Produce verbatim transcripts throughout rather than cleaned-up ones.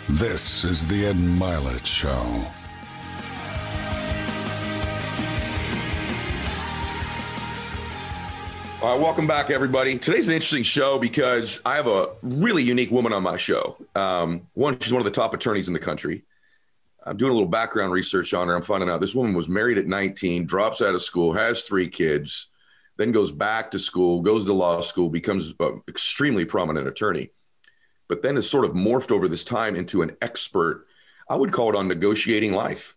This is the Ed Milet Show. All right, welcome back, everybody. Today's an interesting show because I have a really unique woman on my show. Um, one, she's one of the top attorneys in the country. I'm doing a little background research on her. I'm finding out this woman was married at nineteen, drops out of school, has three kids, then goes back to school, goes to law school, becomes an extremely prominent attorney, but then has sort of morphed over this time into an expert, I would call it, on negotiating life.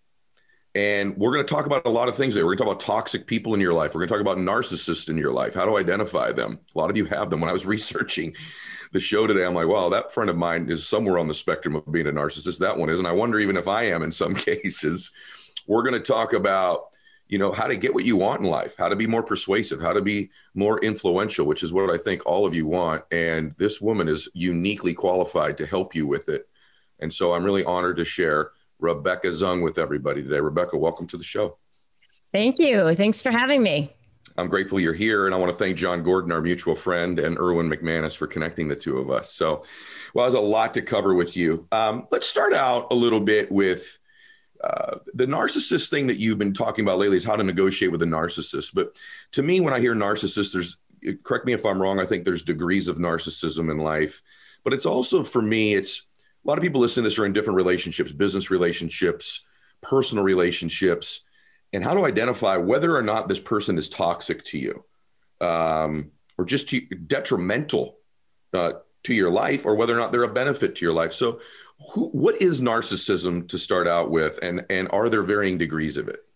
And we're going to talk about a lot of things there. We're going to talk about toxic people in your life. We're going to talk about narcissists in your life, how to identify them. A lot of you have them. When I was researching the show today, I'm like, wow, that friend of mine is somewhere on the spectrum of being a narcissist. That one is. And I wonder even if I am in some cases. We're going to talk about, you know, how to get what you want in life, how to be more persuasive, how to be more influential, which is what I think all of you want. And this woman is uniquely qualified to help you with it. And so I'm really honored to share Rebecca Zung with everybody today. Rebecca, welcome to the show. Thank you. Thanks for having me. I'm grateful you're here. And I want to thank John Gordon, our mutual friend, and Erwin McManus for connecting the two of us. So, well, there's a lot to cover with you. Um, let's start out a little bit with uh, the narcissist thing that you've been talking about lately is how to negotiate with a narcissist. But to me, when I hear narcissist, there's, correct me if I'm wrong, I think there's degrees of narcissism in life. But it's also, for me, it's, a lot of people listening to this are in different relationships, business relationships, personal relationships, and how to identify whether or not this person is toxic to you um, or just to, detrimental uh, to your life, or whether or not they're a benefit to your life. So who, what is narcissism to start out with, and, and are there varying degrees of it?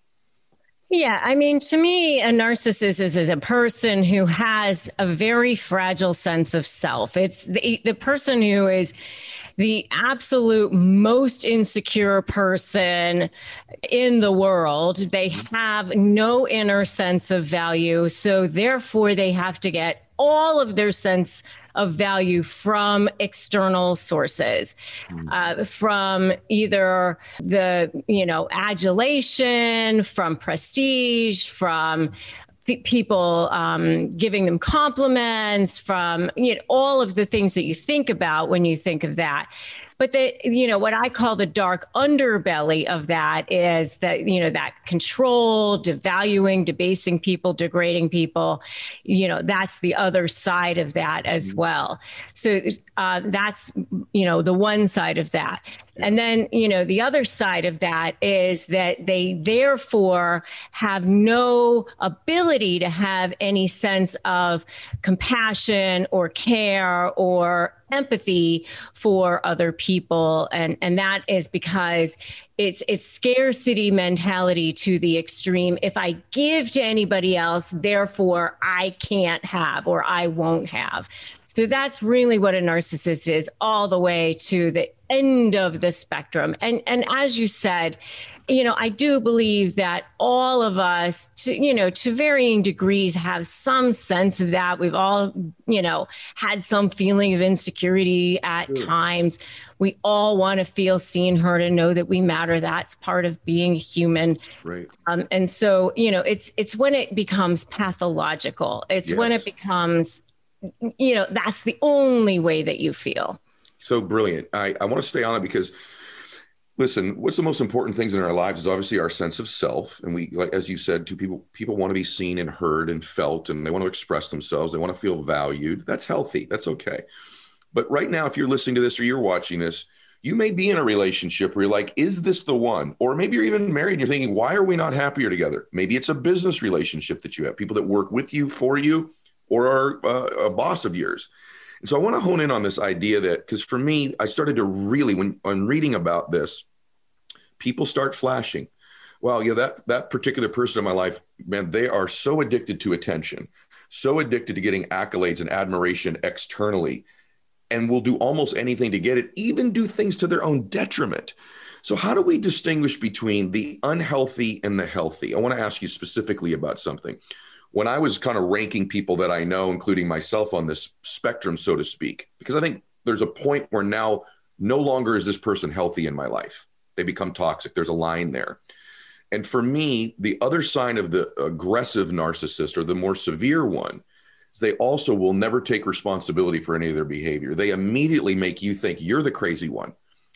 Yeah, I mean, to me, a narcissist is, is a person who has a very fragile sense of self. It's the, the person who is the absolute most insecure person in the world. They have no inner sense of value. So therefore, they have to get all of their sense of value from external sources, uh, from either the, you know, adulation, from prestige, from p- people um, giving them compliments, from, you know, all of the things that you think about when you think of that. But the, you know, what I call the dark underbelly of that is that, you know, that control, devaluing, debasing people, degrading people, you know, that's the other side of that as well. So uh, that's, you know, the one side of that. And then, you know, the other side of that is that they therefore have no ability to have any sense of compassion or care or empathy for other people. And, and that is because it's it's scarcity mentality to the extreme. If I give to anybody else, therefore I can't have, or I won't have. So that's really what a narcissist is, all the way to the end of the spectrum. And and as you said, you know, I do believe that all of us, to, you know, to varying degrees, have some sense of that. We've all, you know, had some feeling of insecurity at sure. times. We all want to feel seen, heard, and know that we matter. That's part of being human. Right. Um, and so, you know, it's it's when it becomes pathological. It's yes. when it becomes, you know, that's the only way that you feel. So brilliant. I, I want to stay on it because, listen, what's the most important things in our lives is obviously our sense of self. And we, like, as you said, two people, people want to be seen and heard and felt, and they want to express themselves. They want to feel valued. That's healthy. That's okay. But right now, if you're listening to this or you're watching this, you may be in a relationship where you're like, is this the one? Or maybe you're even married and you're thinking, why are we not happier together? Maybe it's a business relationship that you have, people that work with you, for you, or are uh, a boss of yours. And so I want to hone in on this idea that, because for me, I started to really, when, when reading about this, people start flashing. Well, yeah, that, that particular person in my life, man, they are so addicted to attention, so addicted to getting accolades and admiration externally, and will do almost anything to get it, even do things to their own detriment. So how do we distinguish between the unhealthy and the healthy? I want to ask you specifically about something. When I was kind of ranking people that I know, including myself on this spectrum, so to speak, because I think there's a point where now no longer is this person healthy in my life. They become toxic. There's a line there. And for me, the other sign of the aggressive narcissist, or the more severe one, is they also will never take responsibility for any of their behavior. They immediately make you think you're the crazy one.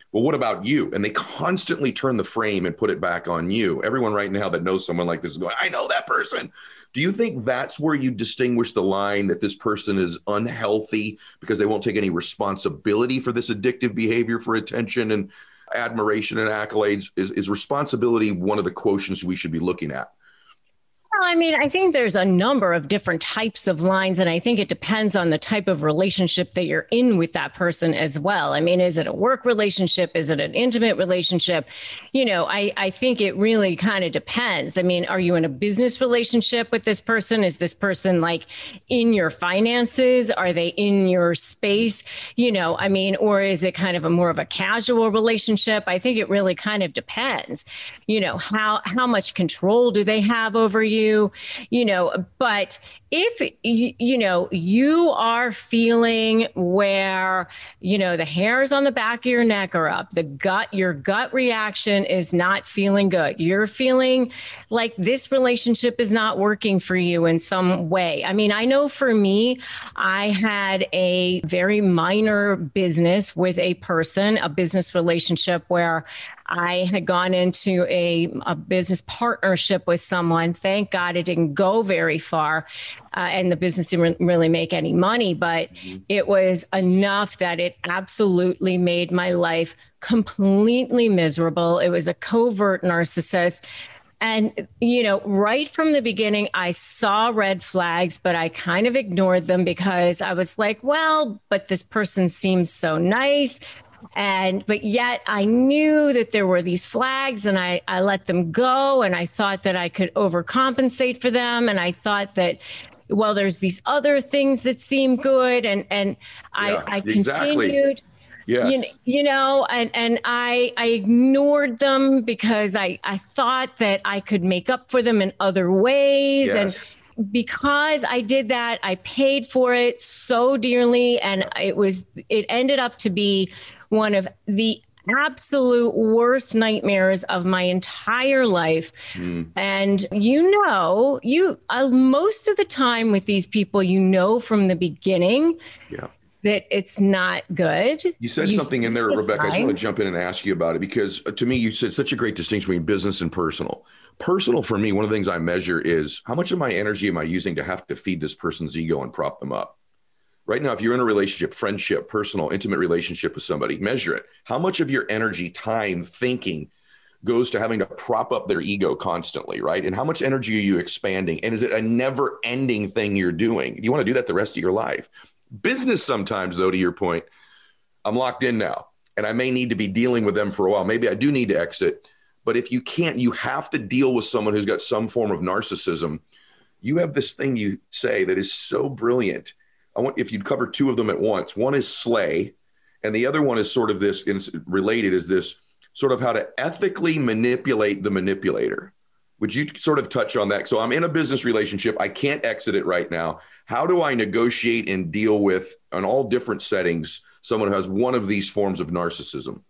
well, what about you? And they constantly turn the frame and put it back on you. Everyone right now that knows someone like this is going, I know that person. Do you think that's where you distinguish the line that this person is unhealthy because they won't take any responsibility for this addictive behavior for attention and admiration and accolades? Is, is responsibility one of the quotients we should be looking at? Well, I mean, I think there's a number of different types of lines, and I think it depends on the type of relationship that you're in with that person as well. I mean, is it a work relationship? Is it an intimate relationship? You know, I, I think it really kind of depends. I mean, are you in a business relationship with this person? Is this person like in your finances? Are they in your space? You know, I mean, or is it kind of a more of a casual relationship? I think it really kind of depends. You know, how how much control do they have over you? You, you know, but if, you, you know, you are feeling where, you know, the hairs on the back of your neck are up, the gut, your gut reaction is not feeling good. You're feeling like this relationship is not working for you in some way. I mean, I know for me, I had a very minor business with a person, a business relationship where I had gone into a, a business partnership with someone. Thank God it didn't go very far. Uh, and the business didn't really make any money, but mm-hmm. it was enough that it absolutely made my life completely miserable. It was a covert narcissist. And, you know, right from the beginning, I saw red flags, but I kind of ignored them because I was like, well, but this person seems so nice. And but yet I knew that there were these flags and I, I let them go. And I thought that I could overcompensate for them. And I thought that, well, there's these other things that seem good. And and yeah, I, I exactly. continued. Yes. You, you know, and, and I I ignored them because I, I thought that I could make up for them in other ways. Yes. And because I did that, I paid for it so dearly. And it was it ended up to be one of the absolute worst nightmares of my entire life. Mm. And, you know, you uh, most of the time with these people, you know, from the beginning yeah. that it's not good. You said you something in there, Rebecca. I just want to jump in and ask you about it because uh, to me, you said such a great distinction between business and personal. Personal for me, one of the things I measure is how much of my energy am I using to have to feed this person's ego and prop them up? Right now, if you're in a relationship, friendship, personal, intimate relationship with somebody, measure it. How much of your energy, time, thinking goes to having to prop up their ego constantly, right? And how much energy are you expanding? And is it a never ending thing you're doing? Do you want to do that the rest of your life? Business sometimes, though, to your point, I'm locked in now and I may need to be dealing with them for a while. Maybe I do need to exit. But if you can't, you have to deal with someone who's got some form of narcissism. You have this thing you say that is so brilliant. I want if you'd cover two of them at once. One is slay, and the other one is sort of this, and it's related, is this sort of how to ethically manipulate the manipulator. Would you sort of touch on that? So I'm in a business relationship. I can't exit it right now. How do I negotiate and deal with, on all different settings, someone who has one of these forms of narcissism?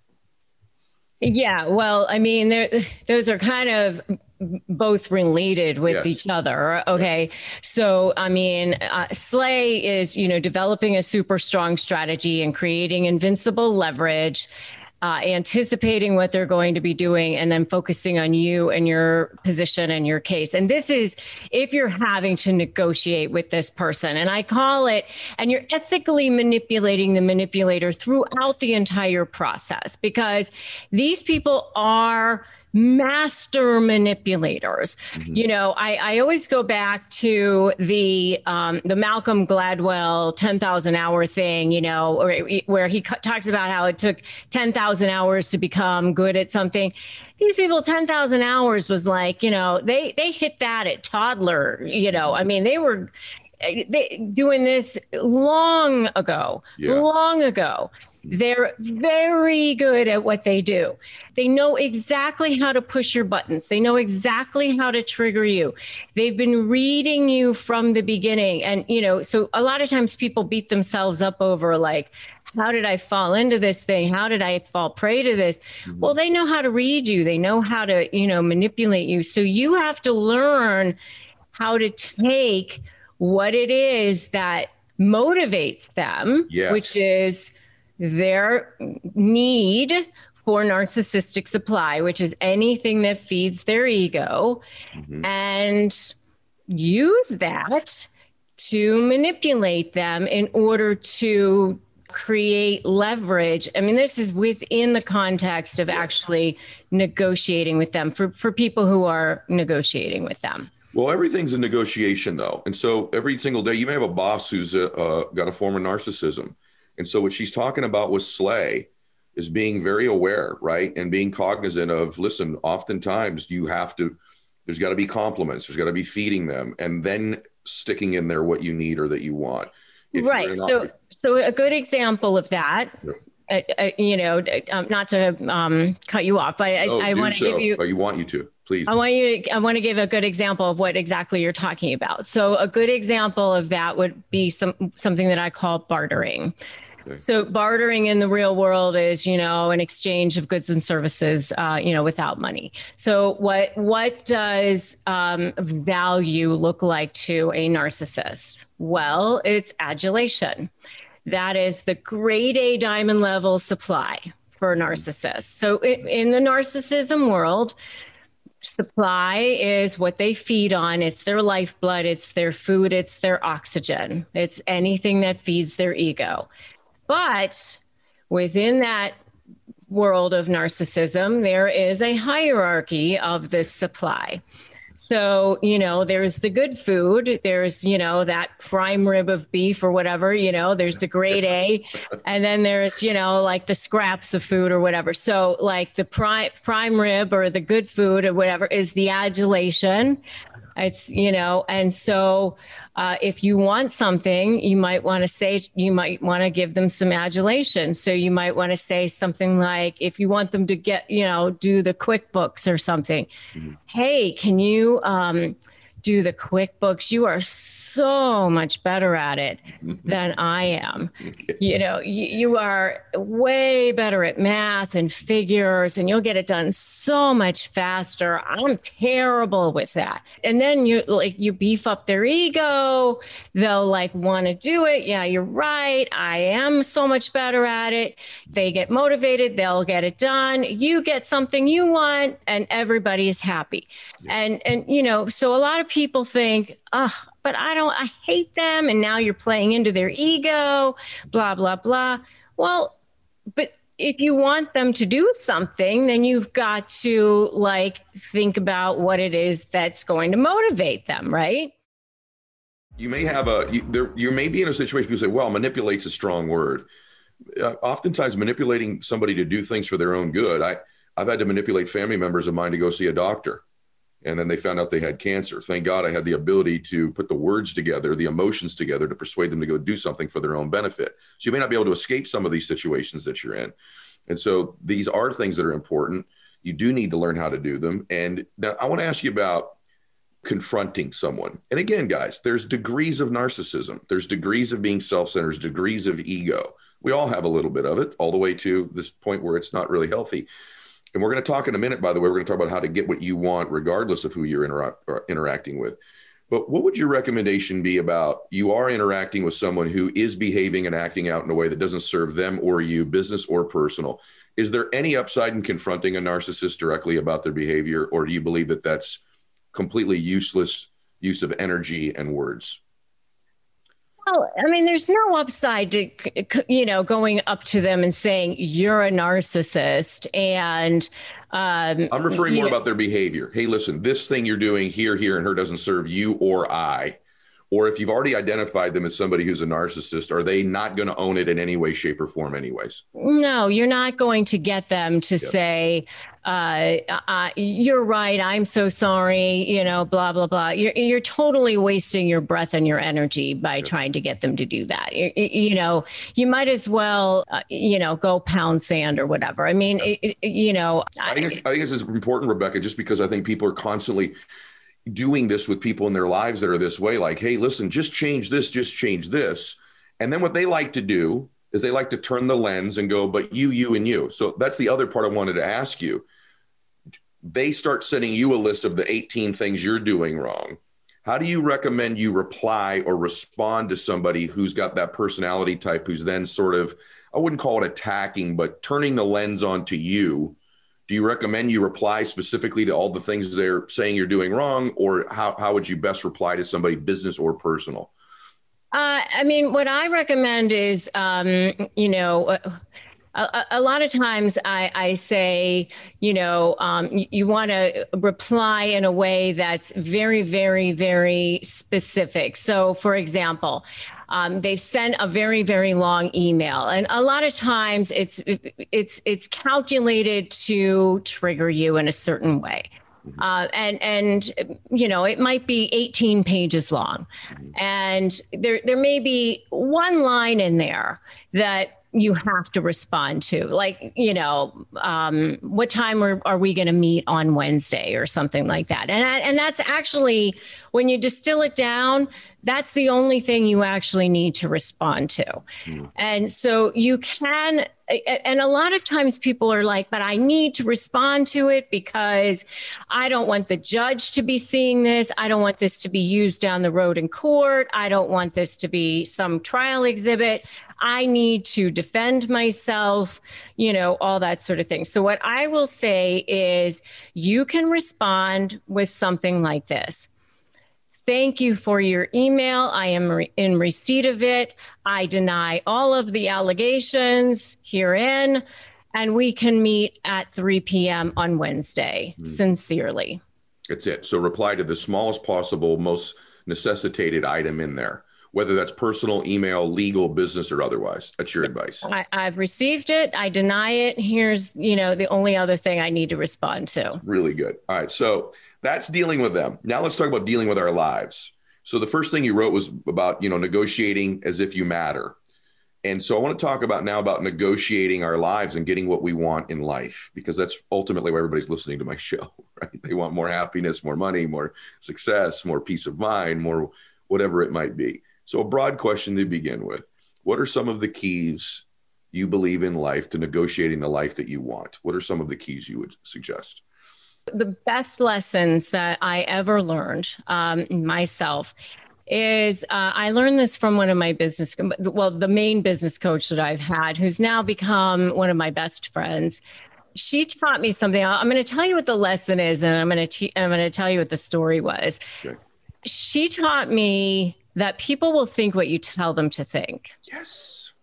Yeah, well, I mean, those are kind of both related with yes. each other. Okay. Yeah. So, I mean, uh, slay is, you know, developing a super strong strategy and creating invincible leverage, uh, anticipating what they're going to be doing, and then focusing on you and your position and your case. And this is if you're having to negotiate with this person. And I call it, and you're ethically manipulating the manipulator throughout the entire process, because these people are master manipulators. Mm-hmm. You know, I, I always go back to the um, the Malcolm Gladwell ten thousand hour thing, you know, or, where he co- talks about how it took ten thousand hours to become good at something. These people, ten thousand hours was like, you know, they, they hit that at toddler, you know, I mean, they were they, doing this long ago, yeah. long ago. They're very good at what they do. They know exactly how to push your buttons. They know exactly how to trigger you. They've been reading you from the beginning. And, you know, so a lot of times people beat themselves up over like, how did I fall into this thing? How did I fall prey to this? Mm-hmm. Well, they know how to read you. They know how to, you know, manipulate you. So you have to learn how to take what it is that motivates them, yes. which is their need for narcissistic supply, which is anything that feeds their ego, mm-hmm. and use that to manipulate them in order to create leverage. I mean, this is within the context of actually negotiating with them for, for people who are negotiating with them. Well, everything's a negotiation, though. And so every single day, you may have a boss who's uh, uh, got a form of narcissism. And so what she's talking about with Slay is being very aware, right? And being cognizant of, listen, oftentimes you have to, there's got to be compliments, there's got to be feeding them, and then sticking in there what you need or that you want. If right. So, so a good example of that, yep. uh, uh, you know, um, not to um, cut you off, but I, oh, I want to so. give you, oh, you want you to, please. I want you to, I want to give a good example of what exactly you're talking about. So a good example of that would be some, something that I call bartering. Okay. So bartering in the real world is, you know, an exchange of goods and services, uh, you know, without money. So what what does um, value look like to a narcissist? Well, it's adulation. That is the grade A diamond level supply for a narcissist. So in, in the narcissism world, supply is what they feed on. It's their lifeblood. It's their food. It's their oxygen. It's anything that feeds their ego. But within that world of narcissism, there is a hierarchy of this supply. So, you know, there's the good food, there's, you know, that prime rib of beef or whatever, you know, there's the grade A, and then there's, you know, like the scraps of food or whatever. So like the prime prime rib or the good food or whatever is the adulation. It's, you know, and so uh, if you want something, you might want to say, you might want to give them some adulation. So you might want to say something like, if you want them to get, you know, do the QuickBooks or something, mm-hmm. Hey, can you um, do the QuickBooks? You are so much better at it than I am. You know, you, you are way better at math and figures, and you'll get it done so much faster. I'm terrible with that. And then you like you beef up their ego. They'll like want to do it. Yeah, you're right. I am so much better at it. They get motivated. They'll get it done. You get something you want, and everybody is happy. Yeah. And and you know, so a lot of people think, oh, but I don't, I hate them. And now you're playing into their ego, blah, blah, blah. Well, but if you want them to do something, then you've got to like think about what it is that's going to motivate them, right? You may have a, you, there, you may be in a situation where you say, well, manipulate's a strong word. Uh, oftentimes manipulating somebody to do things for their own good. I, I've had to manipulate family members of mine to go see a doctor. And then they found out they had cancer. Thank God I had the ability to put the words together, the emotions together to persuade them to go do something for their own benefit. So you may not be able to escape some of these situations that you're in. And so these are things that are important. You do need to learn how to do them. And now I want to ask you about confronting someone. And again, guys, there's degrees of narcissism. There's degrees of being self-centered, degrees of ego. We all have a little bit of it, all the way to this point where it's not really healthy. And we're going to talk in a minute, by the way, we're going to talk about how to get what you want, regardless of who you're intera- interacting with. But what would your recommendation be about you are interacting with someone who is behaving and acting out in a way that doesn't serve them or you, business or personal? Is there any upside in confronting a narcissist directly about their behavior, or do you believe that that's completely useless use of energy and words? Well, I mean, there's no upside to, you know, going up to them and saying you're a narcissist. And um, I'm referring more know, about their behavior. Hey, listen, this thing you're doing here, here, and her doesn't serve you or I. Or if you've already identified them as somebody who's a narcissist, are they not going to own it in any way, shape, or form anyways? No, you're not going to get them to yep. say, uh, uh, you're right, I'm so sorry, you know, blah, blah, blah. You're, you're totally wasting your breath and your energy by yep. trying to get them to do that. You, you know, you might as well, uh, you know, go pound sand or whatever. I mean, yep. it, it, you know. I think, it's, I think this is important, Rebecca, just because I think people are constantly doing this with people in their lives that are this way, like, hey, listen, just change this, just change this. And then what they like to do is they like to turn the lens and go, but you, you, and you. So that's the other part I wanted to ask you. They start sending you a list of the eighteen things you're doing wrong. How do you recommend you reply or respond to somebody who's got that personality type, who's then sort of I wouldn't call it attacking, but turning the lens onto you, do you recommend you reply specifically to all the things they're saying you're doing wrong, or how, how would you best reply to somebody, business or personal? Uh, I mean, what I recommend is, um, you know, a, a lot of times I, I say, you know, um, you, you want to reply in a way that's very, very, very specific. So, for example, um, they've sent a very, very long email, and a lot of times it's it's it's calculated to trigger you in a certain way. Uh, and, and, you know, it might be eighteen pages long, and there, there may be one line in there that you have to respond to, like, you know, um, what time are, are we going to meet on Wednesday or something like that. And, and that's actually, when you distill it down, that's the only thing you actually need to respond to. Mm. And so you can, and a lot of times people are like, but I need to respond to it because I don't want the judge to be seeing this. I don't want this to be used down the road in court. I don't want this to be some trial exhibit. I need to defend myself, you know, all that sort of thing. So what I will say is you can respond with something like this. Thank you for your email. I am re- in receipt of it. I deny all of the allegations herein, and we can meet at three p.m. on Wednesday. Mm. Sincerely. That's it. So reply to the smallest possible, most necessitated item in there, whether that's personal, email, legal, business, or otherwise. That's your advice. I, I've received it. I deny it. Here's, you know, the only other thing I need to respond to. Really good. All right. So that's dealing with them. Now let's talk about dealing with our lives. So the first thing you wrote was about, you know, negotiating as if you matter. And so I want to talk about now about negotiating our lives and getting what we want in life, because that's ultimately why everybody's listening to my show, right? They want more happiness, more money, more success, more peace of mind, more whatever it might be. So a broad question to begin with. What are some of the keys you believe in life to negotiating the life that you want? What are some of the keys you would suggest? The best lessons that I ever learned um, myself is uh, I learned this from one of my business, well, the main business coach that I've had, who's now become one of my best friends. She taught me something. I'm going to tell you what the lesson is, and I'm going to te- I'm going to tell you what the story was. Okay. She taught me that people will think what you tell them to think. Yes.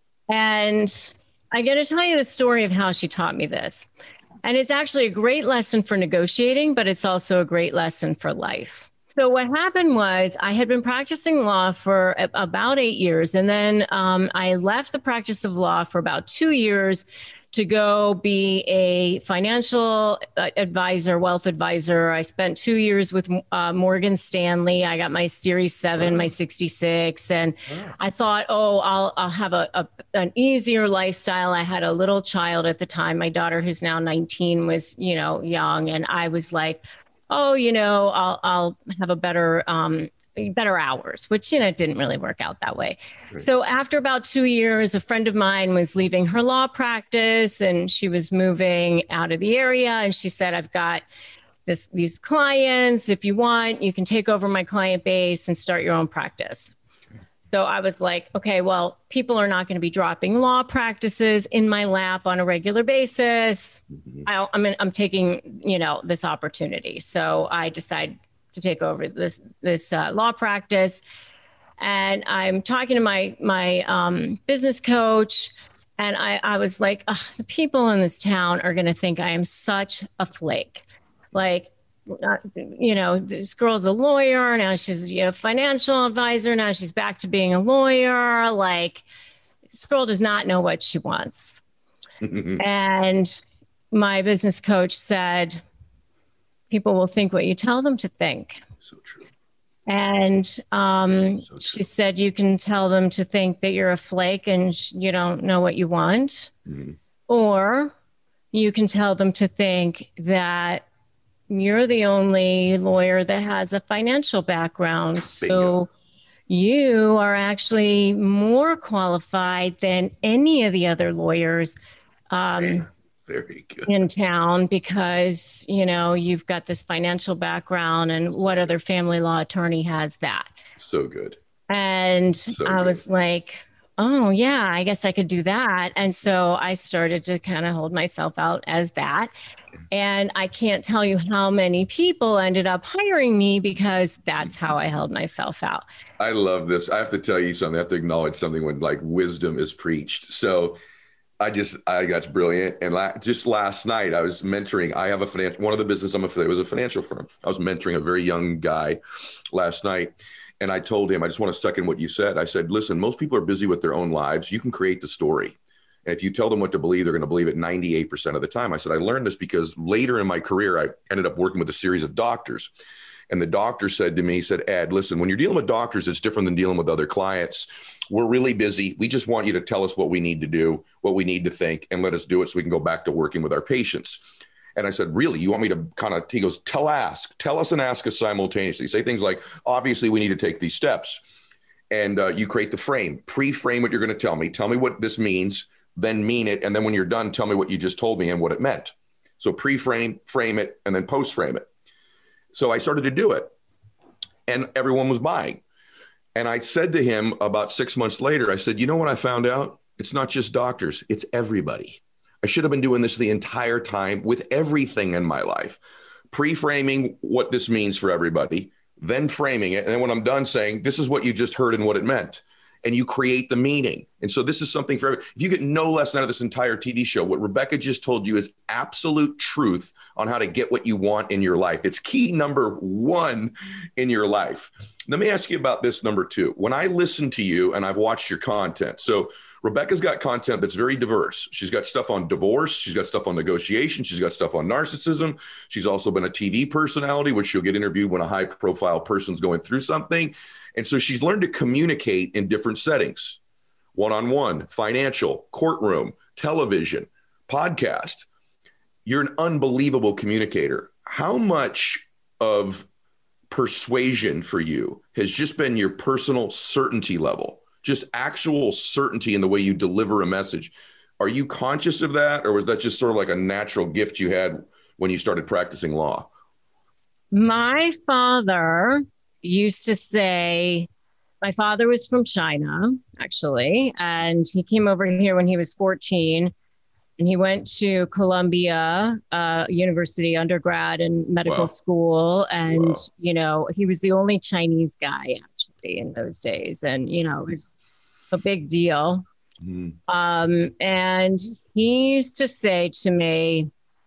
And I'm going to tell you the story of how she taught me this. And it's actually a great lesson for negotiating, but it's also a great lesson for life. So what happened was I had been practicing law for about eight years. And then um, I left the practice of law for about two years to go be a financial advisor, wealth advisor. I spent two years with uh, Morgan Stanley. I got my Series seven, my sixty-six. And I thought, oh, I'll I'll have a, a an easier lifestyle. I had a little child at the time. My daughter, who's now nineteen, was, you know, young. And I was like, oh, you know, I'll I'll have a better um, better hours, which, you know, didn't really work out that way. Right. So after about two years, a friend of mine was leaving her law practice and she was moving out of the area. And she said, I've got this these clients. If you want, you can take over my client base and start your own practice. Okay. So I was like, okay, well, people are not going to be dropping law practices in my lap on a regular basis. Mm-hmm. I, I'm, I'm taking, you know, this opportunity. So I decided to take over this this uh, law practice, and I'm talking to my my um, business coach, and I, I was like, the people in this town are going to think I am such a flake. Like, uh, you know, this girl's a lawyer now; she's a you know, financial advisor now. She's back to being a lawyer. Like, this girl does not know what she wants. And my business coach said, people will think what you tell them to think. So true. And um, so true. She said, you can tell them to think that you're a flake and sh- you don't know what you want. Mm-hmm. Or you can tell them to think that you're the only lawyer that has a financial background. Bingo. So you are actually more qualified than any of the other lawyers. Um, Very good. In town, because, you know, you've got this financial background, and what other family law attorney has that? So good. And so I good. was like, oh, yeah, I guess I could do that. And so I started to kind of hold myself out as that. And I can't tell you how many people ended up hiring me because that's how I held myself out. I love this. I have to tell you something. I have to acknowledge something when like wisdom is preached. So I just, I got brilliant. And la- just last night I was mentoring, I have a financial, one of the business I'm affiliated with was a financial firm. I was mentoring a very young guy last night. And I told him, I just want to second what you said. I said, listen, most people are busy with their own lives. You can create the story. And if you tell them what to believe, they're going to believe it ninety-eight percent of the time. I said, I learned this because later in my career, I ended up working with a series of doctors. And the doctor said to me, he said, Ed, listen, when you're dealing with doctors, it's different than dealing with other clients. We're really busy. We just want you to tell us what we need to do, what we need to think, and let us do it so we can go back to working with our patients. And I said, really, you want me to kind of, he goes, tell, ask, tell us and ask us simultaneously. Say things like, obviously, we need to take these steps. And uh, you create the frame, pre-frame what you're going to tell me. Tell me what this means, then mean it. And then when you're done, tell me what you just told me and what it meant. So pre-frame, frame it, and then post-frame it. So I started to do it. And everyone was buying. And I said to him about six months later, I said, you know what I found out? It's not just doctors, it's everybody. I should have been doing this the entire time with everything in my life, pre-framing what this means for everybody, then framing it. And then when I'm done saying, this is what you just heard and what it meant, and you create the meaning. And so this is something for everybody. If you get no lesson out of this entire T V show, what Rebecca just told you is absolute truth on how to get what you want in your life. It's key number one in your life. Let me ask you about this number two. When I listen to you and I've watched your content, so Rebecca's got content that's very diverse. She's got stuff on divorce. She's got stuff on negotiation. She's got stuff on narcissism. She's also been a T V personality, which she'll get interviewed when a high profile person's going through something. And so she's learned to communicate in different settings, one-on-one, financial, courtroom, television, podcast. You're an unbelievable communicator. How much of persuasion for you has just been your personal certainty level? Just actual certainty in the way you deliver a message. Are you conscious of that? Or was that just sort of like a natural gift you had when you started practicing law? My father used to say, my father was from China, actually, and he came over here when he was fourteen, and he went to Columbia uh, University undergrad and medical wow. school. And, wow. you know, he was the only Chinese guy actually in those days. And, you know, it was a big deal. Mm. Um, and he used to say to me,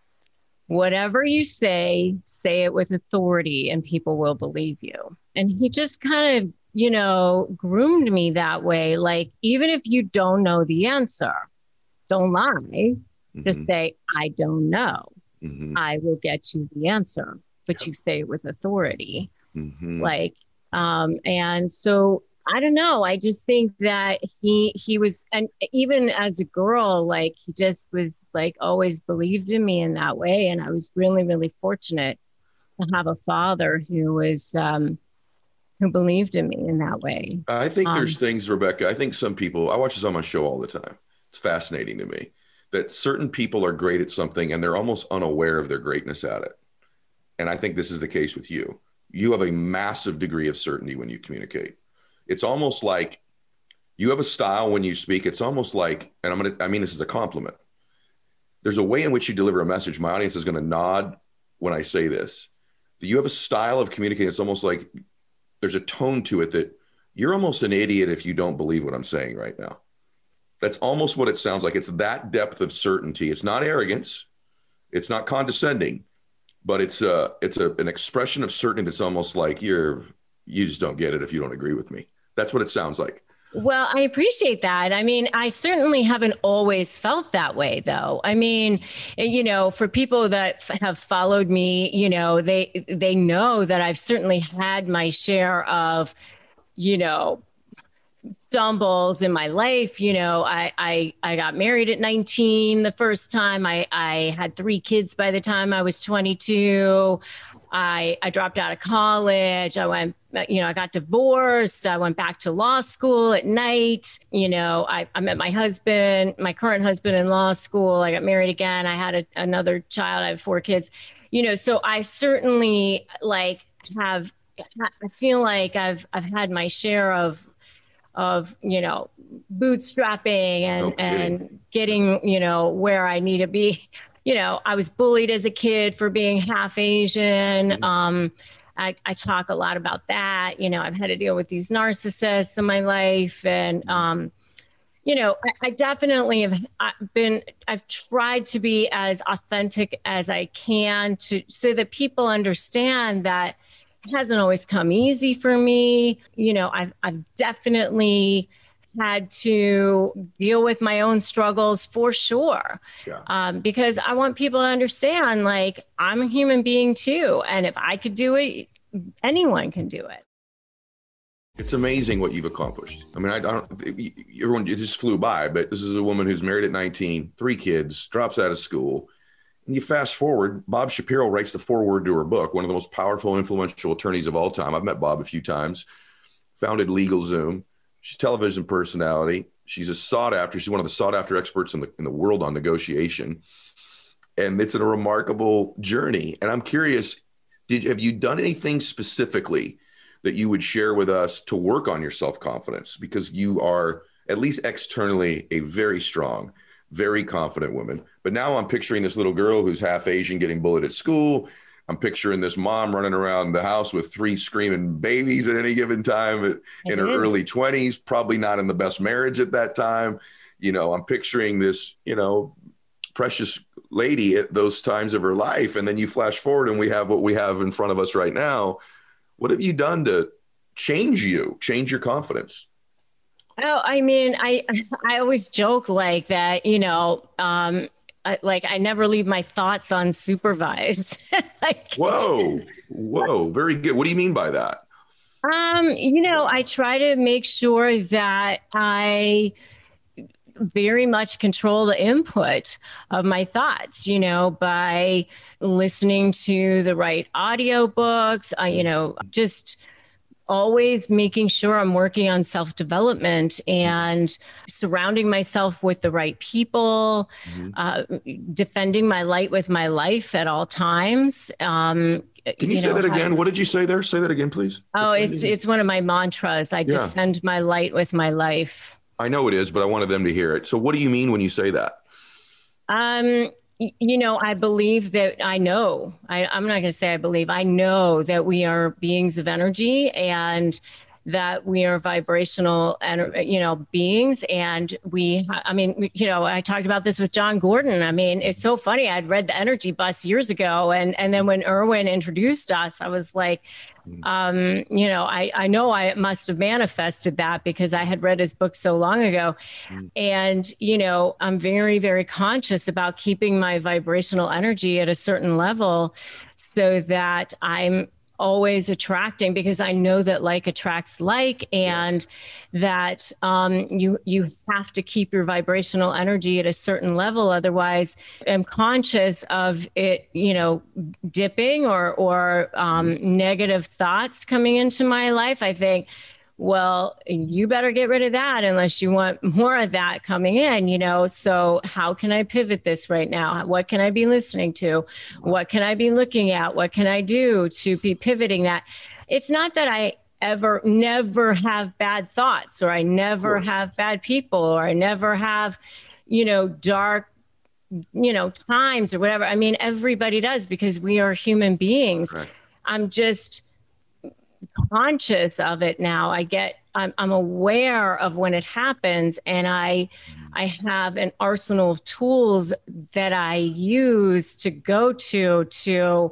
whatever you say, say it with authority and people will believe you. And he just kind of, you know, groomed me that way. Like, even if you don't know the answer, don't lie. Mm-hmm. Just say, I don't know. Mm-hmm. I will get you the answer, but yep. you say it with authority. Mm-hmm. Like, um, and so I don't know. I just think that he, he was, and even as a girl, like he just was like, always believed in me in that way. And I was really, really fortunate to have a father who was, um, who believed in me in that way. I think um, there's things, Rebecca, I think some people, I watch this on my show all the time. It's fascinating to me that certain people are great at something and they're almost unaware of their greatness at it. And I think this is the case with you. You have a massive degree of certainty when you communicate. It's almost like you have a style when you speak. It's almost like, and I'm going to, I mean, this is a compliment. There's a way in which you deliver a message. My audience is going to nod when I say this. You have a style of communicating. It's almost like there's a tone to it that you're almost an idiot if you don't believe what I'm saying right now. That's almost what it sounds like. It's that depth of certainty. It's not arrogance. It's not condescending, but it's a, it's a, an expression of certainty that's almost like you're, you just don't get it if you don't agree with me. That's what it sounds like. Well, I appreciate that. I mean, I certainly haven't always felt that way, though. I mean, you know, for people that f- have followed me, you know, they they know that I've certainly had my share of, you know, stumbles in my life. You know, I I, I got married at nineteen the first time. I, I had three kids by the time I was twenty-two. I, I dropped out of college. I went, you know, I got divorced. I went back to law school at night. You know, I, I met my husband, my current husband in law school. I got married again. I had a, another child. I have four kids, you know, so I certainly like have, I feel like I've, I've had my share of, of, you know, bootstrapping and, No kidding. and getting, you know, where I need to be. You know, I was bullied as a kid for being half Asian. Mm-hmm. Um, I, I talk a lot about that. You know, I've had to deal with these narcissists in my life. And, um, you know, I, I definitely have been, I've tried to be as authentic as I can to, so that people understand that it hasn't always come easy for me. You know, I've, I've definitely had to deal with my own struggles for sure. Yeah. Um, because I want people to understand, like, I'm a human being too. And if I could do it, anyone can do it. It's amazing what you've accomplished. I mean, I, I don't, everyone, it just flew by, but this is a woman who's married at nineteen, three kids, drops out of school. And you fast forward, Bob Shapiro writes the foreword to her book, one of the most powerful, influential attorneys of all time. I've met Bob a few times, founded LegalZoom. She's a television personality. She's a sought after, she's one of the sought after experts in the, in the world on negotiation. And it's a remarkable journey. And I'm curious, did have you done anything specifically that you would share with us to work on your self-confidence? Because you are, at least externally, a very strong, very confident woman. But now I'm picturing this little girl who's half Asian getting bullied at school. I'm picturing this mom running around the house with three screaming babies at any given time in mm-hmm. her early twenties, probably not in the best marriage at that time. You know, I'm picturing this, you know, precious lady at those times of her life. And then you flash forward and we have what we have in front of us right now. What have you done to change you, change your confidence? Oh, I mean, I I always joke like that, you know, um, I, like I never leave my thoughts unsupervised. like, whoa, whoa, very good. What do you mean by that? Um, you know, I try to make sure that I very much control the input of my thoughts, you know, by listening to the right audiobooks, uh, you know, just always making sure I'm working on self-development and surrounding myself with the right people, mm-hmm. uh, defending my light with my life at all times. Um, Can you, you say know, that again? I, what did you say there? Say that again, please. Oh, it's it's one of my mantras. I yeah. defend my light with my life. I know it is, but I wanted them to hear it. So what do you mean when you say that? Um, you know, I believe that I know, I, I'm not going to say I believe, I know that we are beings of energy and that we are vibrational, you know, beings. And we, I mean, you know, I talked about this with John Gordon. I mean, it's so funny. I'd read The Energy Bus years ago. And, and then when Erwin introduced us, I was like, um, you know, I, I know I must have manifested that because I had read his book so long ago. And, you know, I'm very, very conscious about keeping my vibrational energy at a certain level so that I'm always attracting, because I know that like attracts like, and yes. that um, you you have to keep your vibrational energy at a certain level. Otherwise, I'm conscious of it, you know, dipping or or um, mm-hmm. negative thoughts coming into my life. I think, well, you better get rid of that unless you want more of that coming in, you know? So how can I pivot this right now? What can I be listening to? What can I be looking at? What can I do to be pivoting that? It's not that I ever, never have bad thoughts, or I never have bad people, or I never have, you know, dark, you know, times or whatever. I mean, everybody does, because we are human beings. Right. I'm just conscious of it now. I get, I'm, I'm aware of when it happens, and I, I have an arsenal of tools that I use to go to, to,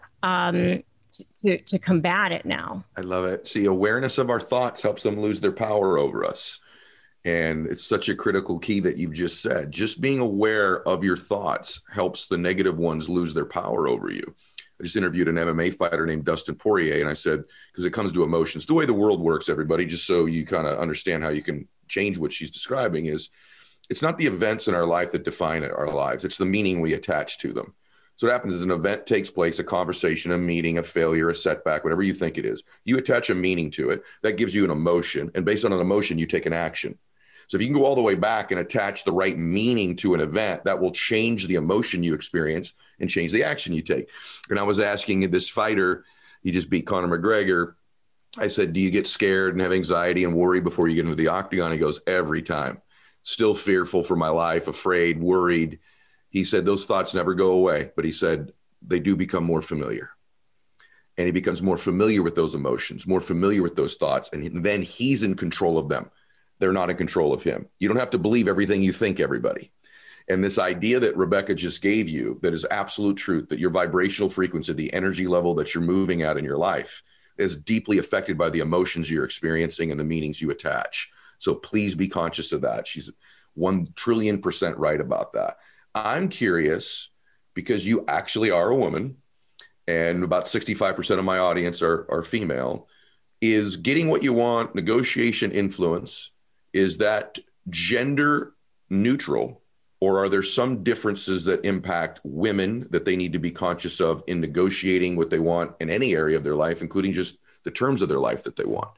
um, to, to combat it now. I love it. See, awareness of our thoughts helps them lose their power over us. And it's such a critical key that you've just said. Just being aware of your thoughts helps the negative ones lose their power over you. I just interviewed an M M A fighter named Dustin Poirier, and I said, because it comes to emotions, the way the world works, everybody, just so you kind of understand how you can change what she's describing, is it's not the events in our life that define our lives. It's the meaning we attach to them. So what happens is an event takes place, a conversation, a meeting, a failure, a setback, whatever you think it is. You attach a meaning to it. That gives you an emotion. And based on an emotion, you take an action. So if you can go all the way back and attach the right meaning to an event, that will change the emotion you experience and change the action you take. And I was asking this fighter, he just beat Conor McGregor, I said, do you get scared and have anxiety and worry before you get into the octagon? He goes, every time. Still fearful for my life, afraid, worried. He said, those thoughts never go away. But he said, they do become more familiar. And he becomes more familiar with those emotions, more familiar with those thoughts. And then he's in control of them. They're not in control of him. You don't have to believe everything you think, everybody. And this idea that Rebecca just gave you, that is absolute truth, that your vibrational frequency, the energy level that you're moving at in your life is deeply affected by the emotions you're experiencing and the meanings you attach. So please be conscious of that. She's one trillion percent right about that. I'm curious, because you actually are a woman, and about sixty-five percent of my audience are, are female, is getting what you want, negotiation influence, is that gender neutral, or are there some differences that impact women that they need to be conscious of in negotiating what they want in any area of their life, including just the terms of their life that they want?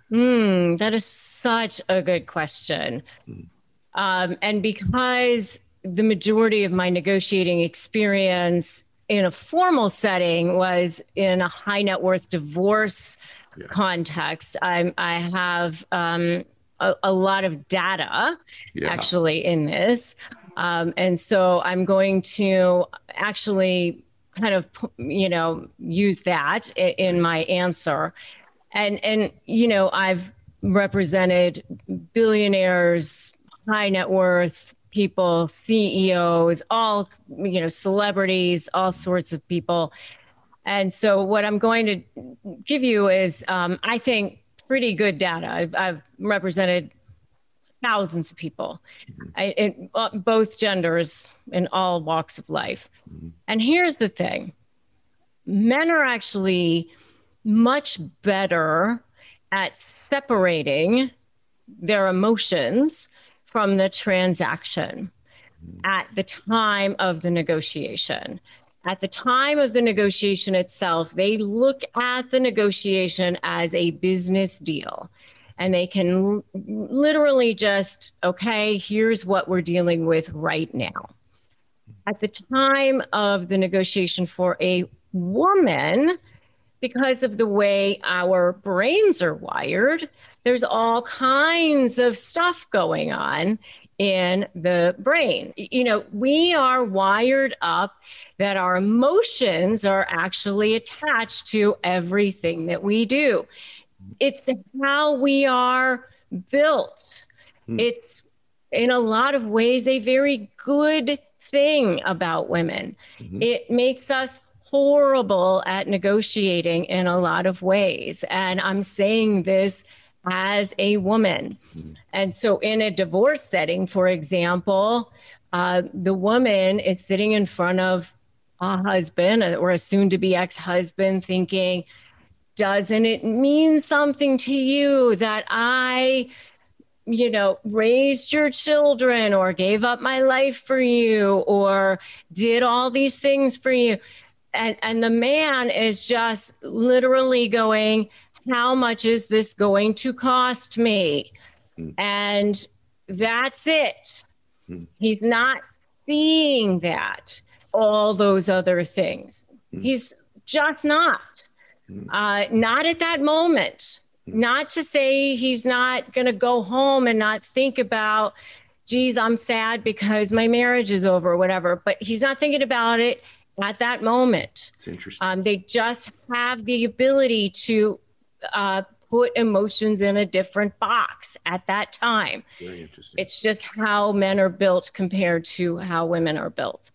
Mm, that is such a good question. Mm. Um, and because the majority of my negotiating experience in a formal setting was in a high net worth divorce yeah. context, I, I have um, a, a lot of data yeah. actually in this. Um, and so I'm going to actually kind of, you know, use that in, in my answer. And, and, you know, I've represented billionaires, high net worth people, C E Os, all, you know, celebrities, all sorts of people. And so what I'm going to give you is, um, I think, pretty good data. I've, I've represented thousands of people, mm-hmm. I, in uh, both genders, in all walks of life. Mm-hmm. And here's the thing. Men are actually much better at separating their emotions from the transaction at the time of the negotiation. At the time of the negotiation itself, they look at the negotiation as a business deal. And they can l- literally just, okay, here's what we're dealing with right now. At the time of the negotiation for a woman, because of the way our brains are wired, there's all kinds of stuff going on in the brain. You know, we are wired up that our emotions are actually attached to everything that we do. It's how we are built. Hmm. It's in a lot of ways a very good thing about women. Mm-hmm. It makes us horrible at negotiating in a lot of ways. And I'm saying this as a woman. Mm-hmm. And so in a divorce setting, for example, uh, the woman is sitting in front of a husband or a soon-to-be ex-husband thinking, doesn't it mean something to you that I, you know, raised your children or gave up my life for you or did all these things for you? And, and the man is just literally going, how much is this going to cost me? Mm. And that's it. Mm. He's not seeing that, all those other things. Mm. He's just not. Mm. Uh, not at that moment. Mm. Not to say he's not going to go home and not think about, geez, I'm sad because my marriage is over or whatever. But he's not thinking about it at that moment. Interesting. Um, they just have the ability to uh, put emotions in a different box at that time. Very interesting. It's just how men are built compared to how women are built.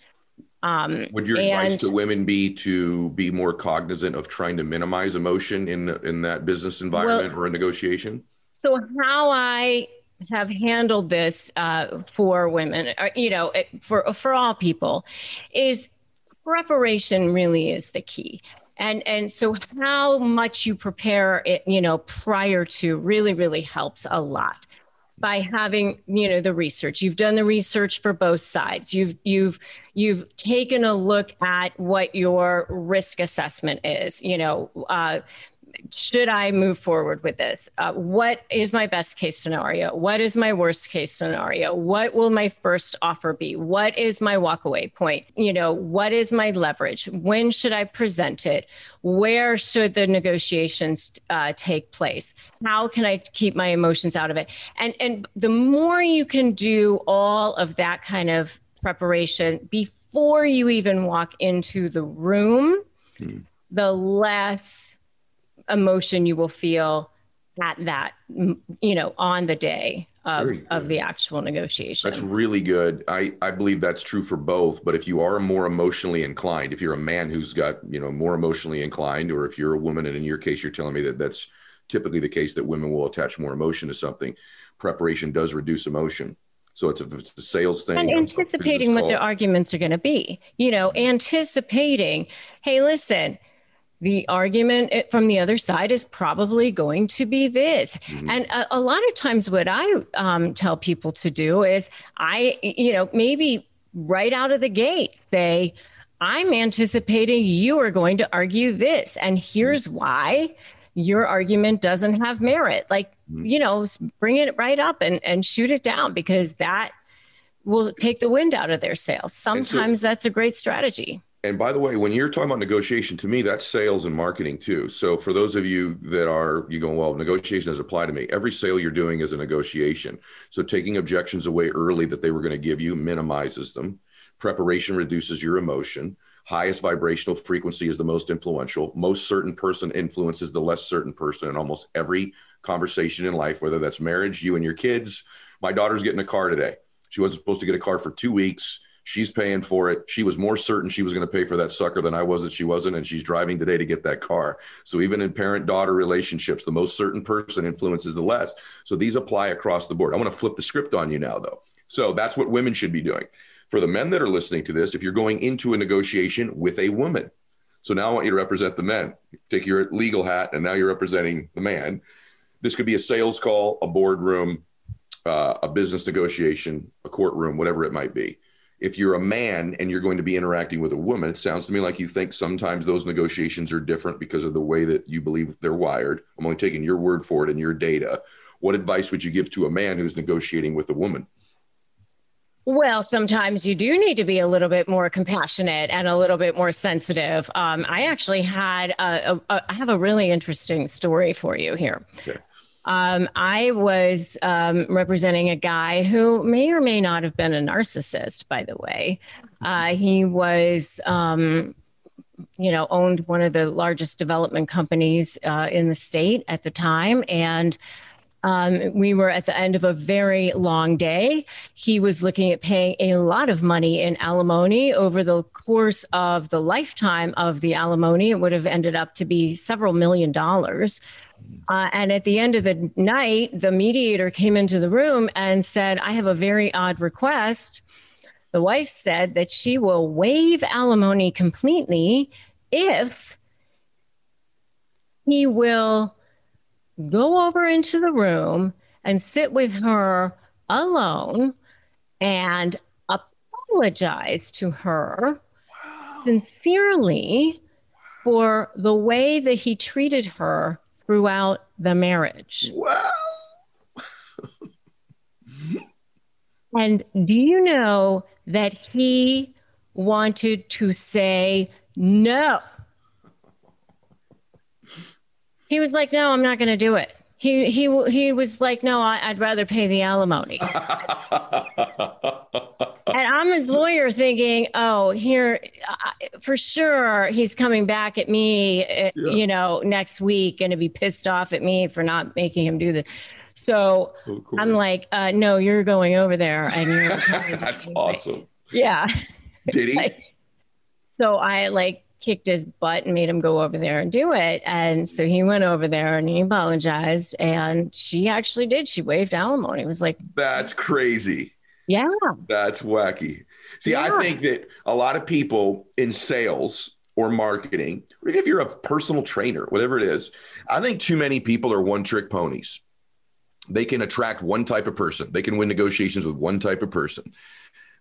Um, Would your and, advice to women be to be more cognizant of trying to minimize emotion in in that business environment well, or a negotiation? So how I have handled this uh, for women, or, you know, for for all people, is preparation really is the key. And and so how much you prepare it, you know, prior to really, really helps a lot by having, you know, the research. You've done the research for both sides. You've you've you've taken a look at what your risk assessment is, you know, uh, should I move forward with this? Uh, what is my best case scenario? What is my worst case scenario? What will my first offer be? What is my walkaway point? You know, what is my leverage? When should I present it? Where should the negotiations uh, take place? How can I keep my emotions out of it? And, and the more you can do all of that kind of preparation before you even walk into the room, hmm. the less emotion you will feel at that, you know, on the day of, of the actual negotiation. That's really good. I, I believe that's true for both. But if you are more emotionally inclined, if you're a man who's got, you know, more emotionally inclined, or if you're a woman, and in your case, you're telling me that that's typically the case, that women will attach more emotion to something, preparation does reduce emotion. So it's a, it's a sales thing. And anticipating what the arguments are going to be, you know, anticipating, hey, listen, the argument from the other side is probably going to be this. Mm-hmm. And a, a lot of times what I um, tell people to do is I, you know, maybe right out of the gate say, I'm anticipating you are going to argue this. And here's mm-hmm. why your argument doesn't have merit. Like, mm-hmm. you know, bring it right up and, and shoot it down, because that will take the wind out of their sails. Sometimes so- that's a great strategy. And by the way, when you're talking about negotiation, to me, that's sales and marketing too. So for those of you that are, you go, well, negotiation doesn't apply to me. Every sale you're doing is a negotiation. So taking objections away early that they were going to give you minimizes them. Preparation reduces your emotion. Highest vibrational frequency is the most influential. Most certain person influences the less certain person in almost every conversation in life, whether that's marriage, you and your kids. My daughter's getting a car today. She wasn't supposed to get a car for two weeks. She's paying for it. She was more certain she was going to pay for that sucker than I was that she wasn't. And she's driving today to get that car. So even in parent-daughter relationships, the most certain person influences the less. So these apply across the board. I want to flip the script on you now, though. So that's what women should be doing. For the men that are listening to this, if you're going into a negotiation with a woman, so now I want you to represent the men. Take your legal hat, and now you're representing the man. This could be a sales call, a boardroom, uh, a business negotiation, a courtroom, whatever it might be. If you're a man and you're going to be interacting with a woman, it sounds to me like you think sometimes those negotiations are different because of the way that you believe they're wired. I'm only taking your word for it and your data. What advice would you give to a man who's negotiating with a woman? Well, sometimes you do need to be a little bit more compassionate and a little bit more sensitive. Um, I actually had a, a, a, I have a really interesting story for you here. Okay. Um, I was um, representing a guy who may or may not have been a narcissist, by the way. Uh, he was, um, you know, owned one of the largest development companies uh, in the state at the time. And um, we were at the end of a very long day. He was looking at paying a lot of money in alimony over the course of the lifetime of the alimony. It would have ended up to be several million dollars. Uh, and at the end of the night, the mediator came into the room and said, I have a very odd request. The wife said that she will waive alimony completely if he will go over into the room and sit with her alone and apologize to her wow. sincerely for the way that he treated her throughout the marriage. Wow. And do you know that he wanted to say no? He was like, no, I'm not going to do it. He he he was like, no, I, I'd rather pay the alimony. And I'm his lawyer thinking, oh, here, uh, for sure, he's coming back at me, uh, yeah. you know, next week and to be pissed off at me for not making him do this. So oh, cool. I'm like, uh, no, you're going over there. And you're That's awesome. Yeah. Did he? Like, so I like kicked his butt and made him go over there and do it. And so he went over there and he apologized. And she actually did. She waived alimony. It was like, that's crazy. Yeah. That's wacky. See, yeah. I think that a lot of people in sales or marketing, or if you're a personal trainer, whatever it is, I think too many people are one-trick ponies. They can attract one type of person. They can win negotiations with one type of person.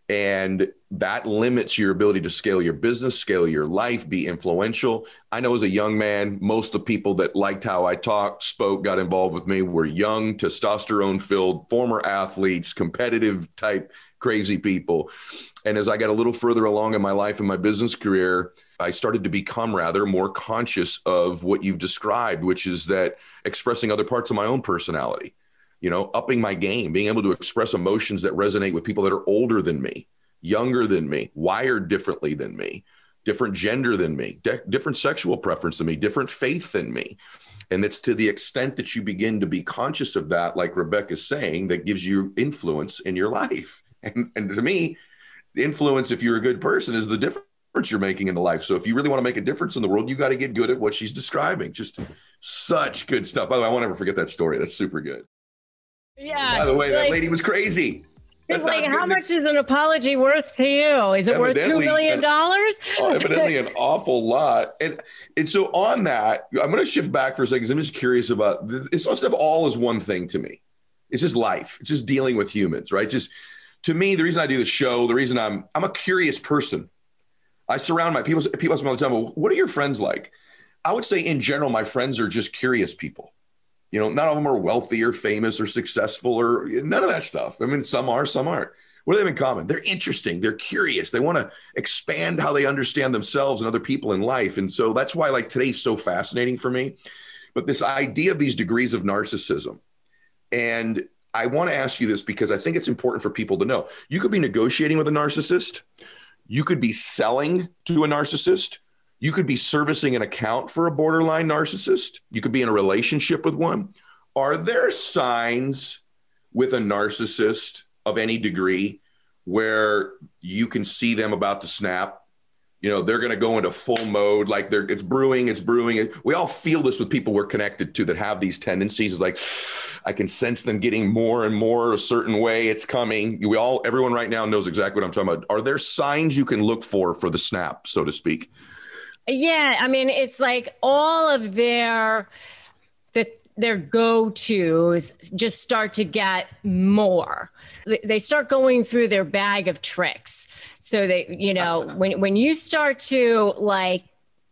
And that limits your ability to scale your business, scale your life, be influential. I know as a young man, most of the people that liked how I talked, spoke, got involved with me were young, testosterone-filled, former athletes, competitive type, crazy people. And as I got a little further along in my life and my business career, I started to become rather more conscious of what you've described, which is that expressing other parts of my own personality. You know, upping my game, being able to express emotions that resonate with people that are older than me, younger than me, wired differently than me, different gender than me, de- different sexual preference than me, different faith than me. And it's to the extent that you begin to be conscious of that, like Rebecca's saying, that gives you influence in your life. And, and to me, the influence, if you're a good person, is the difference you're making in the life. So if you really want to make a difference in the world, you got to get good at what she's describing. Just such good stuff. By the way, I won't ever forget that story. That's super good. Yeah. By the way, like, that lady was crazy. It's like, how much is an apology worth to you? Is it worth two million dollars? An, evidently an awful lot. And and so on that, I'm going to shift back for a second because I'm just curious about this. It's not stuff all is one thing to me. It's just life. It's just dealing with humans, right? Just to me, the reason I do the show, the reason I'm I'm a curious person. I surround my people. People ask me all the time, well, what are your friends like? I would say in general, my friends are just curious people. You know, not all of them are wealthy or famous or successful or none of that stuff. I mean, some are, some aren't. What do they have in common? They're interesting. They're curious. They want to expand how they understand themselves and other people in life. And so that's why like today's so fascinating for me. But this idea of these degrees of narcissism. And I want to ask you this because I think it's important for people to know. You could be negotiating with a narcissist. You could be selling to a narcissist. You could be servicing an account for a borderline narcissist. You could be in a relationship with one. Are there signs with a narcissist of any degree where you can see them about to snap? You know, they're going to go into full mode, like they're it's brewing, it's brewing. We all feel this with people we're connected to that have these tendencies. It's like, I can sense them getting more and more a certain way. It's coming. We all, everyone right now knows exactly what I'm talking about. Are there signs you can look for for the snap, so to speak? Yeah, I mean, it's like all of their the, their go-tos just start to get more. They start going through their bag of tricks. So they, you know, when when you start to like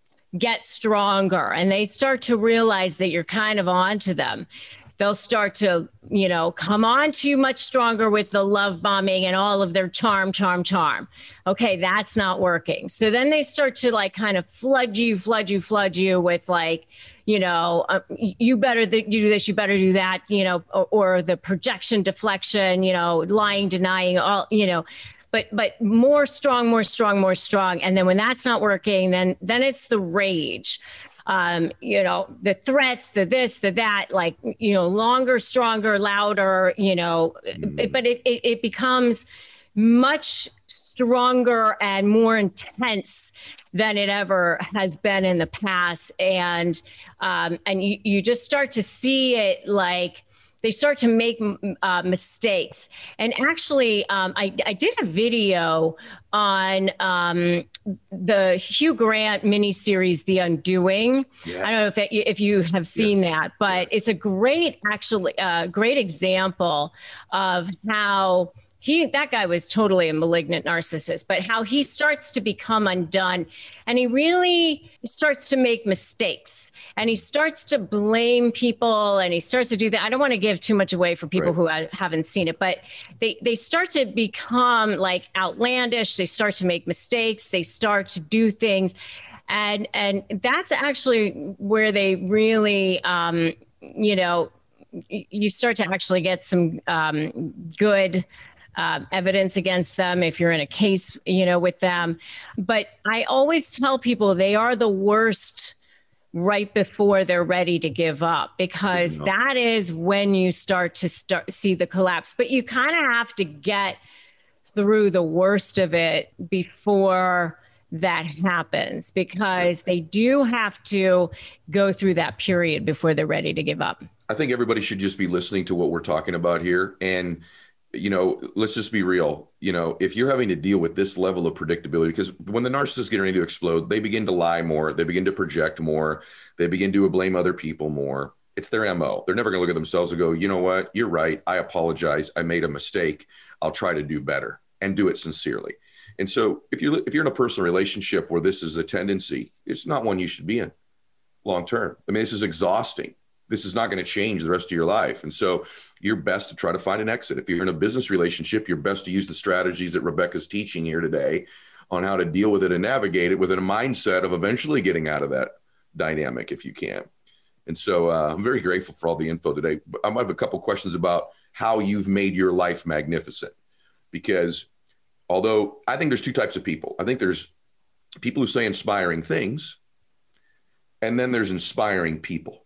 get stronger and they start to realize that you're kind of onto them, they'll start to, you know, come on to you much stronger with the love bombing and all of their charm, charm, charm. Okay, that's not working. So then they start to like kind of flood you, flood you, flood you with like, you know, uh, you better th- do this, you better do that, you know, or, or the projection, deflection, you know, lying, denying, all, you know, but but more strong, more strong, more strong. And then when that's not working, then then it's the rage. Um, you know, the threats, the this, the that, like, you know, longer, stronger, louder, you know, mm. it, but it, it, it becomes much stronger and more intense than it ever has been in the past. And, um, and you, you just start to see it like, they start to make uh, mistakes. And actually, um, I, I did a video on um, the Hugh Grant miniseries, The Undoing. Yeah. I don't know if it, if you have seen yeah. that, but yeah. it's a great, actually, uh, great example of how he, that guy was totally a malignant narcissist, but how he starts to become undone and he really starts to make mistakes and he starts to blame people and he starts to do that. I don't want to give too much away for people right. who haven't seen it, but they, they start to become like outlandish. They start to make mistakes. They start to do things. And, and that's actually where they really, um, you know, you start to actually get some um, good Um, evidence against them if you're in a case, you know, with them. But I always tell people they are the worst right before they're ready to give up, because that is when you start to start see the collapse. But you kind of have to get through the worst of it before that happens, because they do have to go through that period before they're ready to give up. I think everybody should just be listening to what we're talking about here. And you know, let's just be real. You know, if you're having to deal with this level of predictability, because when the narcissists get ready to explode, they begin to lie more, they begin to project more, they begin to blame other people more. It's their M O. They're never going to look at themselves and go, you know what, you're right. I apologize. I made a mistake. I'll try to do better. and do it sincerely. And so if you're, if you're in a personal relationship where this is a tendency, it's not one you should be in long term. I mean, this is exhausting. This is not going to change the rest of your life. And so you're best to try to find an exit. If you're in a business relationship, you're best to use the strategies that Rebecca's teaching here today on how to deal with it and navigate it within a mindset of eventually getting out of that dynamic if you can. And so uh, I'm very grateful for all the info today. I might have a couple questions about how you've made your life magnificent, because although I think there's two types of people. I think there's people who say inspiring things, and then there's inspiring people.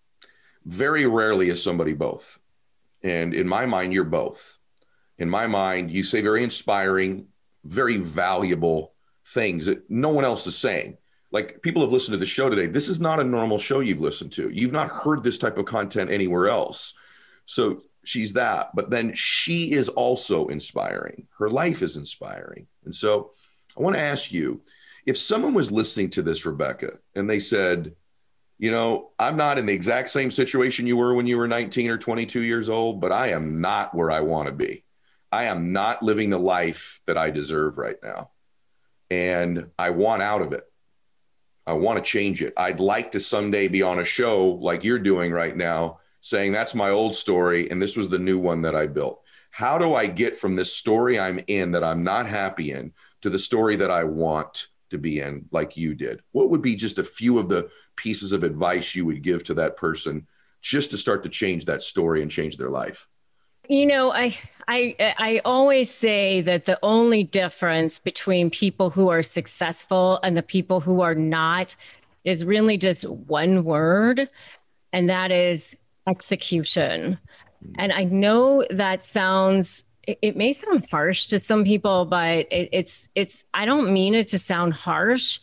Very rarely is somebody both. And in my mind, you're both. In my mind, you say very inspiring, very valuable things that no one else is saying. Like, people have listened to the show today. This is not a normal show you've listened to. You've not heard this type of content anywhere else. So she's that, but then she is also inspiring. Her life is inspiring. And so I want to ask you, if someone was listening to this, Rebecca, and they said, you know, I'm not in the exact same situation you were when you were nineteen or twenty-two years old, but I am not where I want to be. I am not living the life that I deserve right now. And I want out of it. I want to change it. I'd like to someday be on a show like you're doing right now, saying that's my old story and this was the new one that I built. How do I get from this story I'm in that I'm not happy in to the story that I want to be in, like you did? What would be just a few of the pieces of advice you would give to that person just to start to change that story and change their life? You know, I I I always say that the only difference between people who are successful and the people who are not is really just one word, and that is execution. And I know that sounds, it, it may sound harsh to some people, but it, it's it's I don't mean it to sound harsh,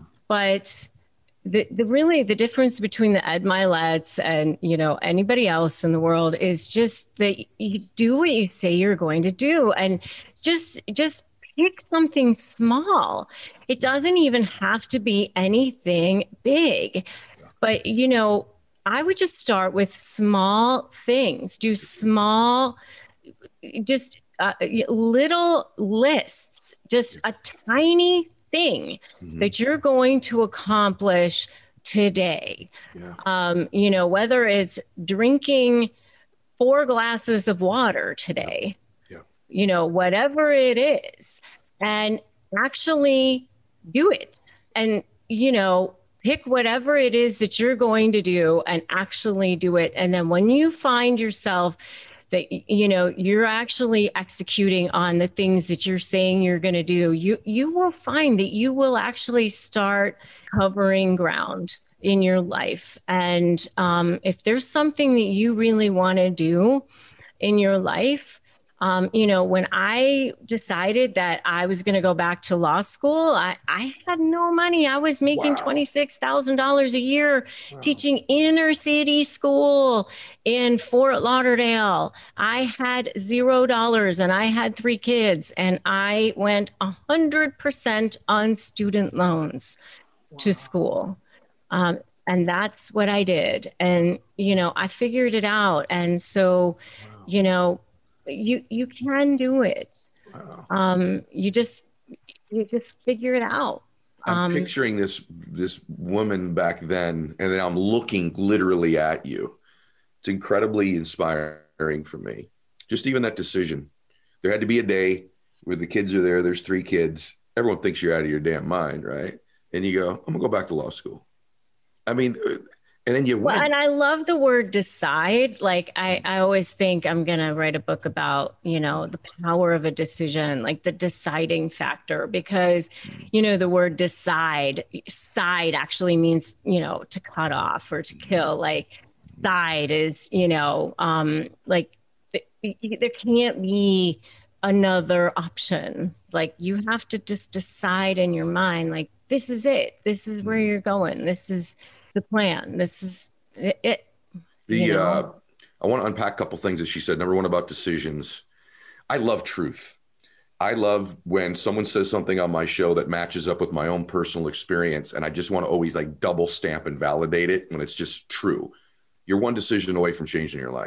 but The, the really the difference between the Ed Milettes and, you know, anybody else in the world is just that you do what you say you're going to do, and just just pick something small. It doesn't even have to be anything big, but, you know, I would just start with small things. Do small, just uh, little lists, just a tiny thing mm-hmm. that you're going to accomplish today. Yeah. Um, you know, whether it's drinking four glasses of water today, yeah. Yeah. you know, whatever it is, and actually do it. And, you know, pick whatever it is that you're going to do and actually do it. And then when you find yourself that, you know, you're actually executing on the things that you're saying you're going to do, you you will find that you will actually start covering ground in your life. And um, if there's something that you really want to do in your life, um, you know, when I decided that I was going to go back to law school, I, I had no money. I was making wow. twenty-six thousand dollars a year wow. teaching inner city school in Fort Lauderdale. I had zero dollars and I had three kids, and I went one hundred percent on student loans wow. to school. Um, and that's what I did. And, you know, I figured it out. And so, wow. you know, you you can do it. Wow. Um, you just you just figure it out. I'm um, picturing this this woman back then, and then I'm looking literally at you. It's incredibly inspiring for me. Just even that decision. There had to be a day where the kids are there. There's three kids. Everyone thinks you're out of your damn mind, right? And you go, I'm gonna go back to law school. I mean, and then you went. Well, and I love the word decide. Like I, I always think I'm going to write a book about, you know, the power of a decision, like the deciding factor, because, you know, the word decide, side actually means, you know, to cut off or to kill. Like side is, you know, um, like there can't be another option. Like you have to just decide in your mind, like, this is it. This is where you're going. This is the plan. This is it. it the you know? uh, I want to unpack a couple things that she said. Number one, about decisions. I love truth. I love when someone says something on my show that matches up with my own personal experience, and I just want to always like double stamp and validate it when it's just true. You're one decision away from changing your life.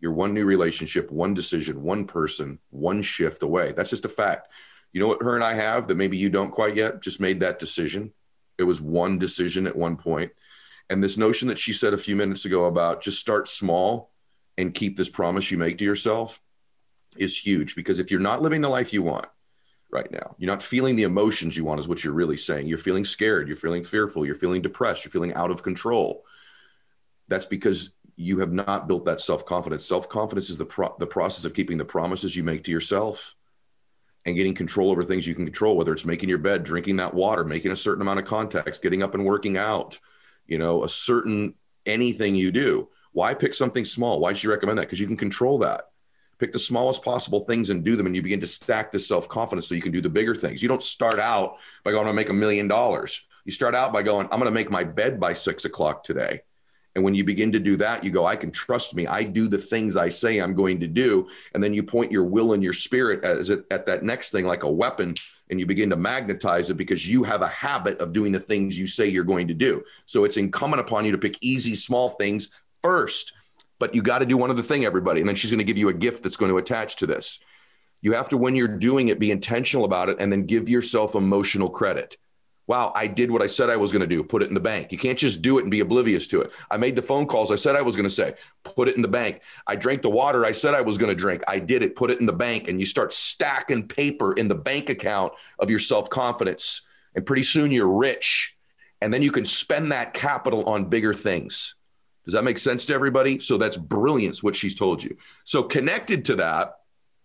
You're one new relationship, one decision, one person, one shift away. That's just a fact. You know what her and I have that maybe you don't quite yet? Just made that decision. It was one decision at one point. And this notion that she said a few minutes ago about just start small and keep this promise you make to yourself is huge, because if you're not living the life you want right now, you're not feeling the emotions you want is what you're really saying. You're feeling scared. You're feeling fearful. You're feeling depressed. You're feeling out of control. That's because you have not built that self-confidence. Self-confidence is the pro- the process of keeping the promises you make to yourself and getting control over things you can control, whether it's making your bed, drinking that water, making a certain amount of contacts, getting up and working out, you know, a certain anything you do. Why pick something small? Why should you recommend that? Because you can control that. Pick the smallest possible things and do them, and you begin to stack this self-confidence so you can do the bigger things. You don't start out by going to make a million dollars. You start out by going, I'm going to make my bed by six o'clock today. And when you begin to do that, you go, I can trust me. I do the things I say I'm going to do. And then you point your will and your spirit as it, at that next thing like a weapon, and you begin to magnetize it because you have a habit of doing the things you say you're going to do. So it's incumbent upon you to pick easy, small things first. But you got to do one other thing, everybody. And then she's going to give you a gift that's going to attach to this. You have to, when you're doing it, be intentional about it, and then give yourself emotional credit. Wow, I did what I said I was going to do. Put it in the bank. You can't just do it and be oblivious to it. I made the phone calls I said I was going to say. Put it in the bank. I drank the water I said I was going to drink. I did it. Put it in the bank. And you start stacking paper in the bank account of your self-confidence. And pretty soon you're rich. And then you can spend that capital on bigger things. Does that make sense to everybody? So that's brilliance, what she's told you. So connected to that,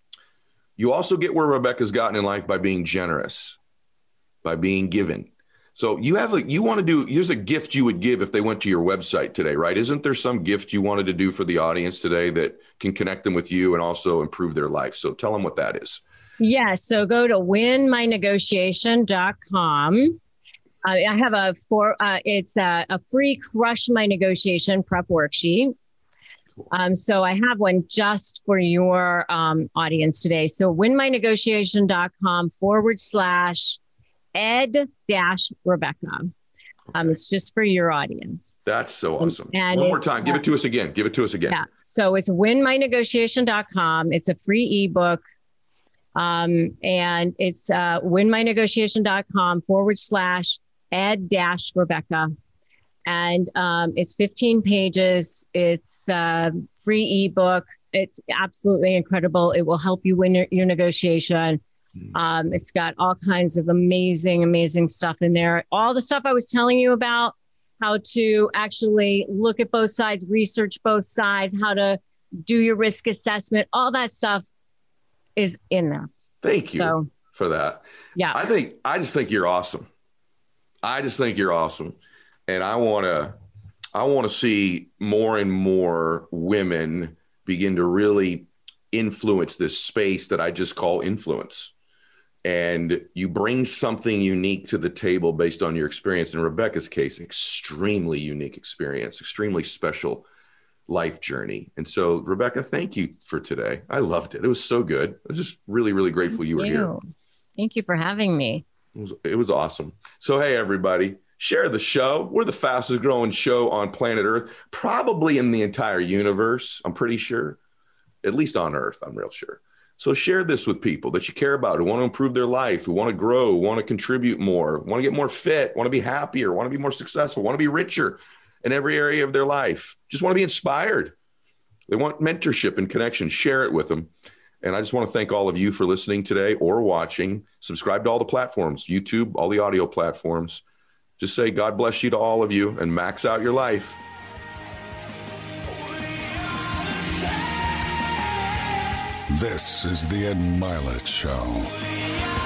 you also get where Rebecca's gotten in life by being generous, by being given. So you have a, you want to do, here's a gift you would give if they went to your website today, right? Isn't there some gift you wanted to do for the audience today that can connect them with you and also improve their life? So tell them what that is. Yeah. So go to win my negotiation dot com. Uh, I have a for uh, it's a, a free Crush My Negotiation prep worksheet. Um, so I have one just for your um, audience today. So win my negotiation dot com forward slash ed dash Rebecca. Um, it's just for your audience. That's so awesome. And one more time. Give it to us again. Give it to us again. Yeah. So it's win my negotiation dot com. It's a free ebook. Um, and it's uh, win my negotiation dot com forward slash ed dash Rebecca. And um, it's fifteen pages. It's a free ebook. It's absolutely incredible. It will help you win your, your negotiation. Um, it's got all kinds of amazing, amazing stuff in there. All the stuff I was telling you about, how to actually look at both sides, research both sides, how to do your risk assessment, all that stuff is in there. Thank you so, for that. Yeah. I think, I just think you're awesome. I just think you're awesome. And I want to, I want to see more and more women begin to really influence this space that I just call influence. And you bring something unique to the table based on your experience. In Rebecca's case, extremely unique experience, extremely special life journey. And so, Rebecca, thank you for today. I loved it. It was so good. I was just really, really grateful you were here. Thank you for having me. It was, it was awesome. So, hey, everybody, share the show. We're the fastest growing show on planet Earth, probably in the entire universe. I'm pretty sure, at least on Earth, I'm real sure. So share this with people that you care about, who want to improve their life, who want to grow, want to contribute more, want to get more fit, want to be happier, want to be more successful, want to be richer in every area of their life, just want to be inspired. They want mentorship and connection. Share it with them. And I just want to thank all of you for listening today or watching. Subscribe to all the platforms, YouTube, all the audio platforms. Just say, God bless you to all of you, and max out your life. This is the Ed Mylett Show.